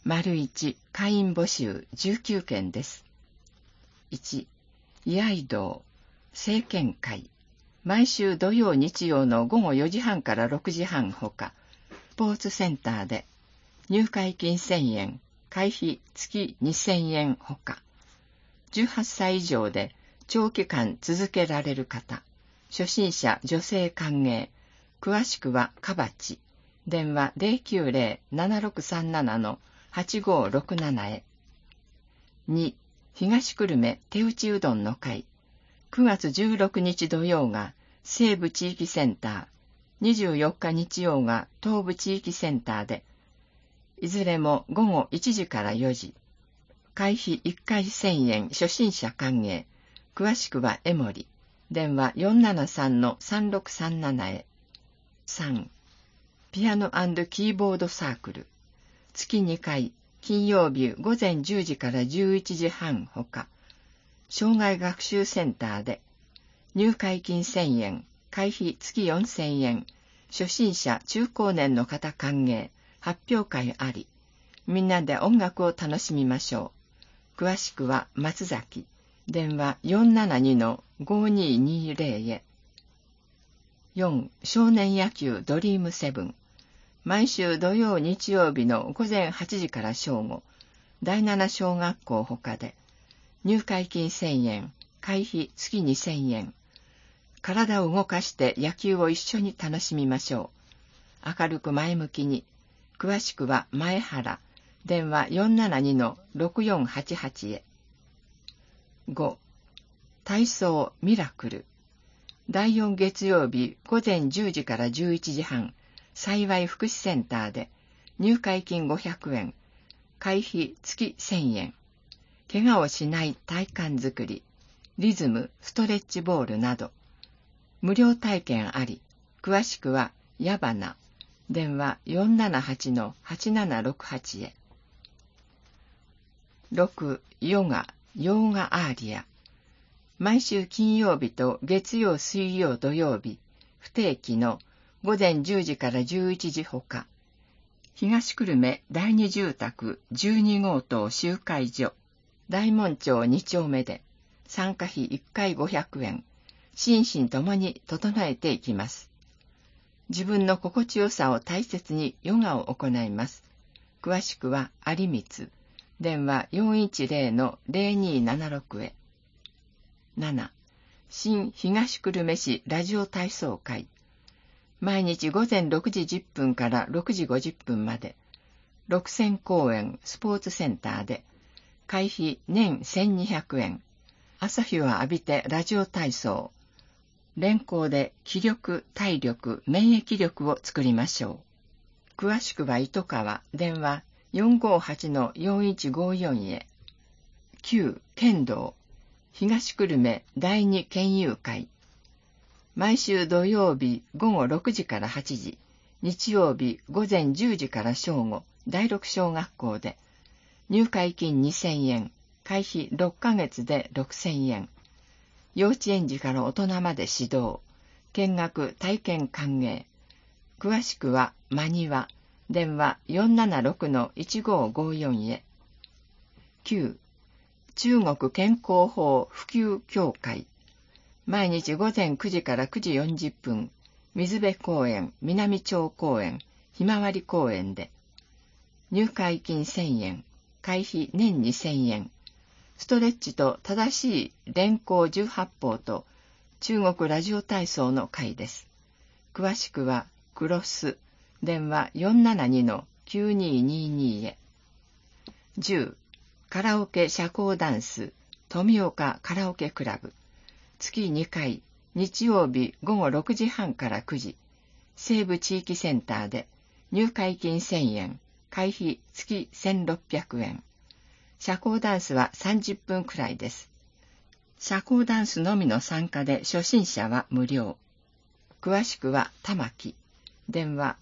1、会員募集19件です。1、居合道、政見会。毎週土曜日曜の午後4時半から6時半ほか、スポーツセンターで、入会金1000円、会費月2000円ほか、18歳以上で長期間続けられる方、初心者女性歓迎、詳しくはかばち、電話 090-7637-8567 へ。2、東久留米手打ちうどんの会。9月16日土曜が西部地域センター、24日日曜が東部地域センターで、いずれも午後1時から4時。会費1回1000円初心者歓迎。詳しくは江森。電話 473-3637 へ。3、ピアノ&キーボードサークル。月2回、金曜日午前10時から11時半ほか、障害学習センターで、入会金1000円、会費月4000円、初心者中高年の方歓迎、発表会あり、みんなで音楽を楽しみましょう。詳しくは松崎、電話 472-5220 へ。4、少年野球ドリームセブン。毎週土曜日曜日の午前8時から正午、第7小学校ほかで、入会金1000円、会費月2000円。体を動かして野球を一緒に楽しみましょう。明るく前向きに。詳しくは前原、電話 472-6488 へ。5、体操ミラクル。第4月曜日午前10時から11時半、幸い福祉センターで、入会金500円、会費月1000円。怪我をしない体幹づくり、リズム、ストレッチボールなど、無料体験あり。詳しくは矢花、電話 478-8768 へ。6、ヨガアーリア。毎週金曜日と月曜水曜土曜日、不定期の午前10時から11時ほか、東久留米第二住宅12号棟集会所、大門町2丁目で、参加費1回500円、心身ともに整えていきます。自分の心地よさを大切にヨガを行います。詳しくは有光、電話 410-0276 へ。7、新東久留米市ラジオ体操会。毎日午前6時10分から6時50分まで、六千公園スポーツセンターで、会費年1200円。朝日を浴びてラジオ体操。連行で気力、体力、免疫力を作りましょう。詳しくは糸川、電話 458-4154 へ。9、剣道。東久留米第二県友会。毎週土曜日午後6時から8時、日曜日午前10時から正午、第6小学校で、入会金2000円、会費6ヶ月で6000円。幼稚園児から大人まで指導、見学体験歓迎。詳しくは間庭、電話 476-1554 へ。9、中国健康法普及協会。毎日午前9時から9時40分、水辺公園、南町公園、ひまわり公園で、入会金1000円、会費年2000円。ストレッチと正しい連行18法と中国ラジオ体操の会です。詳しくはクロス、電話 472-9222 へ。10、カラオケ社交ダンス、富岡カラオケクラブ。月2回、日曜日午後6時半から9時、西部地域センターで、入会金1000円、会費月1600円。社交ダンスは30分くらいです。社交ダンスのみの参加で初心者は無料。詳しくは玉木、電話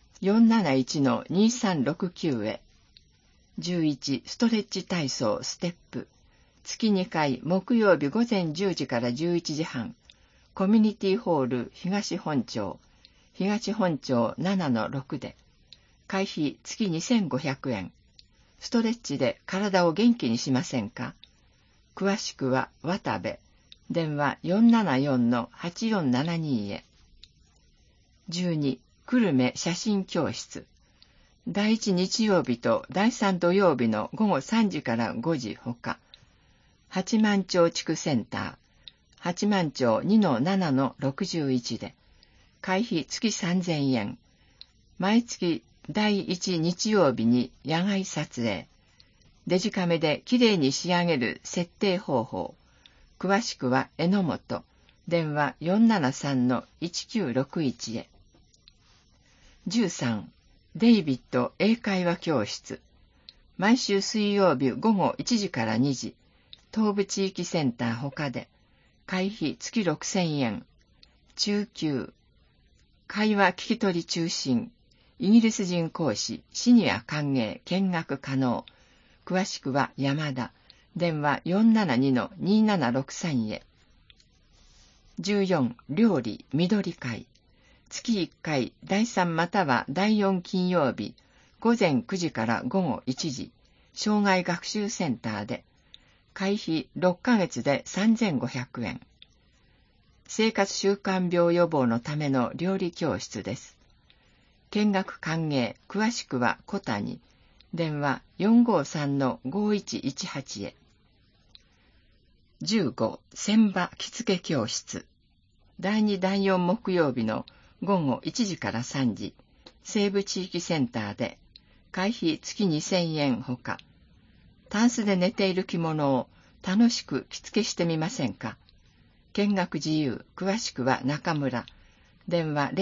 471-2369 へ。11、ストレッチ体操ステップ。月2回、木曜日午前10時から11時半、コミュニティホール東本町 7-6 で、会費月2500円。 ストレッチで体を元気にしませんか？詳しくは渡部、電話 474-8472 へ。12、久留米写真教室。第1日曜日と第3土曜日の午後3時から5時ほか、八幡町地区センター、八幡町 2-7-61 で、会費月3000円。毎月第1日曜日に野外撮影。デジカメできれいに仕上げる設定方法。詳しくは榎本、電話 473-1961 へ。13、デイビッド英会話教室。毎週水曜日午後1時から2時、東部地域センター他で、会費月6000円。中級、会話聞き取り中心、イギリス人講師、シニア歓迎、見学可能。詳しくは山田、電話 472-2763 へ。14、料理緑会。月1回、第3または第4金曜日、午前9時から午後1時、障害学習センターで、会費6ヶ月で3500円。生活習慣病予防のための料理教室です。見学歓迎、詳しくは小谷、電話 453-5118 へ。15、船場着付け教室。第2第4木曜日の午後1時から3時、西部地域センターで、会費月2000円ほか、タンスで寝ている着物を楽しく着付けしてみませんか？見学自由、詳しくは中村、電話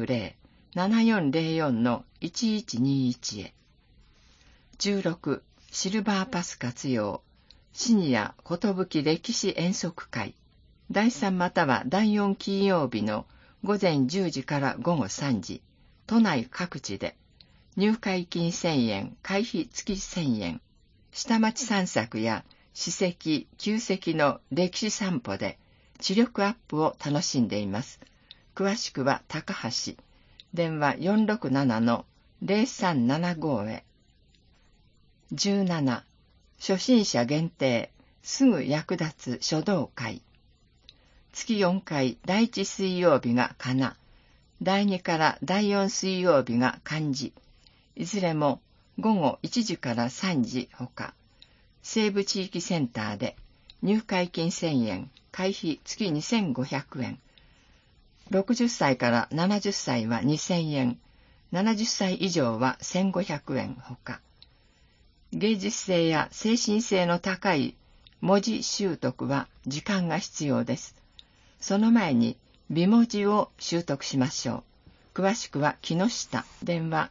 090-7404-1121 へ。16、シルバーパス活用、シニア寿歴史遠足会。第3または第4金曜日の午前10時から午後3時、都内各地で、入会金1000円、会費月1000円。下町散策や史跡、旧跡の歴史散歩で、知力アップを楽しんでいます。詳しくは高橋、電話 467-0375 へ。17、初心者限定、すぐ役立つ書道会。月4回、第1水曜日がかな、第2から第4水曜日が漢字、いずれも午後1時から3時ほか、西部地域センターで入会金1000円、会費月2500円。60歳から70歳は2000円、70歳以上は1500円ほか。芸術性や精神性の高い文字習得は時間が必要です。その前に美文字を習得しましょう。詳しくは木下、電話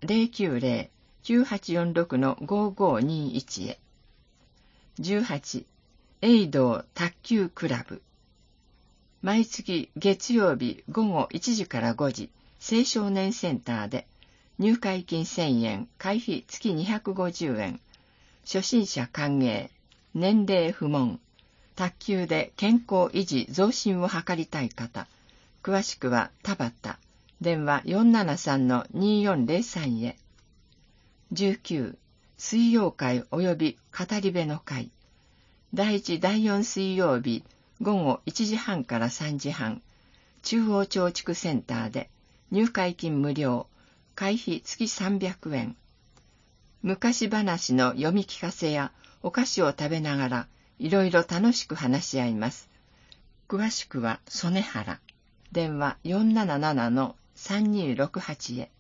090-9846-5521 へ。18、栄道卓球クラブ。毎月月曜日午後1時から5時、青少年センターで、入会金1000円、会費月250円。初心者歓迎、年齢不問。卓球で健康維持増進を図りたい方。詳しくは田畑、電話 473-2403 へ。19、水曜会及び語り部の会。第1第4水曜日午後1時半から3時半、中央町地区センターで入会金無料、会費月300円。昔話の読み聞かせやお菓子を食べながらいろいろ楽しく話し合います。詳しくは曽根原、電話 477-3268 へ。